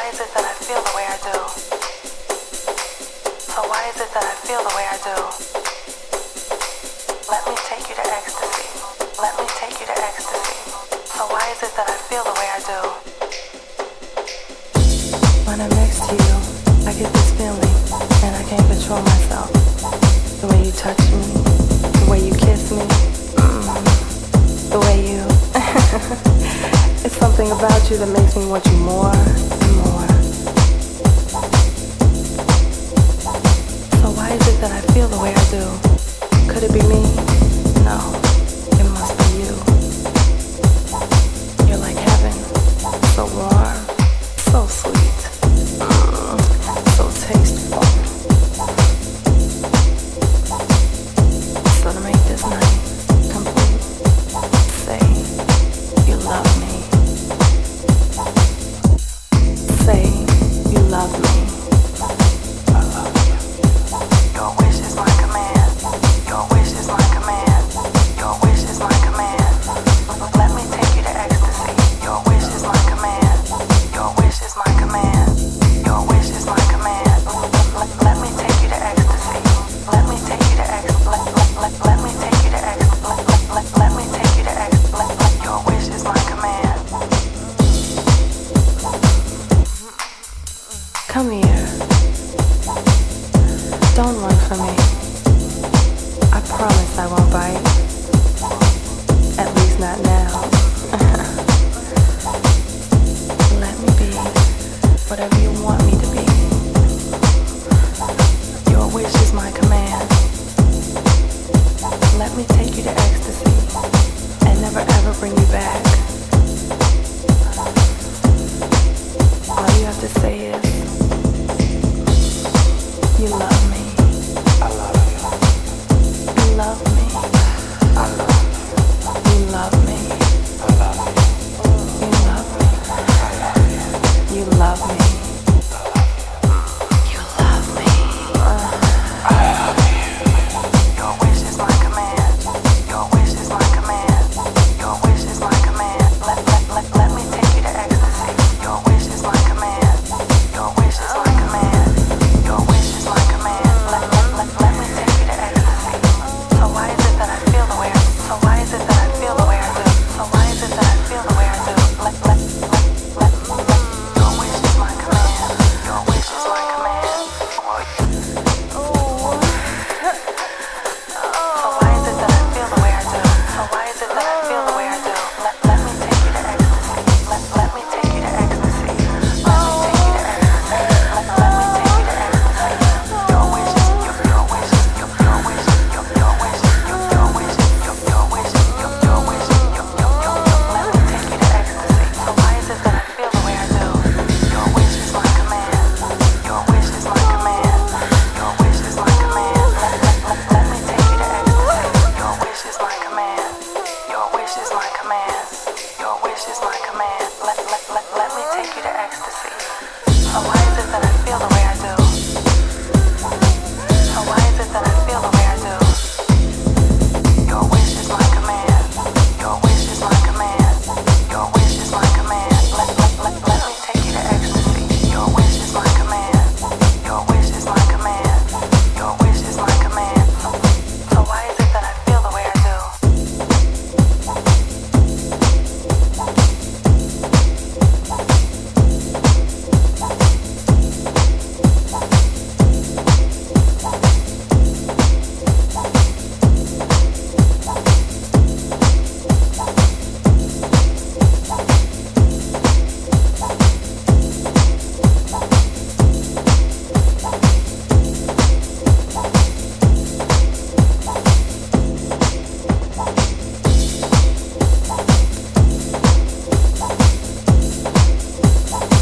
is it that I feel the way I do? So why is it that I feel the way I do? Let me take you to ecstasy. Let me take you to ecstasy. So why is it that I feel the way I do? When I'm next to you, I get this feeling, and I can't control myself. The way you touch me, the way you kiss me, the way you... It's something about you that makes me want you more and more. So why is it that I feel the way I do? Could it be me? No, it must be you. You're like heaven, so warm, so sweet, so tasteful. So to make this night complete, say you love me. Say you love me. I love you. Your wish is my command. Your wish is my command. Your wish is my command. Let me take you to ecstasy. Your wish is my command. Your wish is my command. Your wish is my command. Let me take you to ecstasy. Let me take you to ecstasy. Let me take you to ecstasy. Let me take you to ecstasy. Your wish is my command. Come here. Don't run from me. I promise I won't bite. At least not now. Let me be whatever you want me to be. Your wish is my command. Let me take you to ecstasy and never ever bring you back. All you have to say is you love me.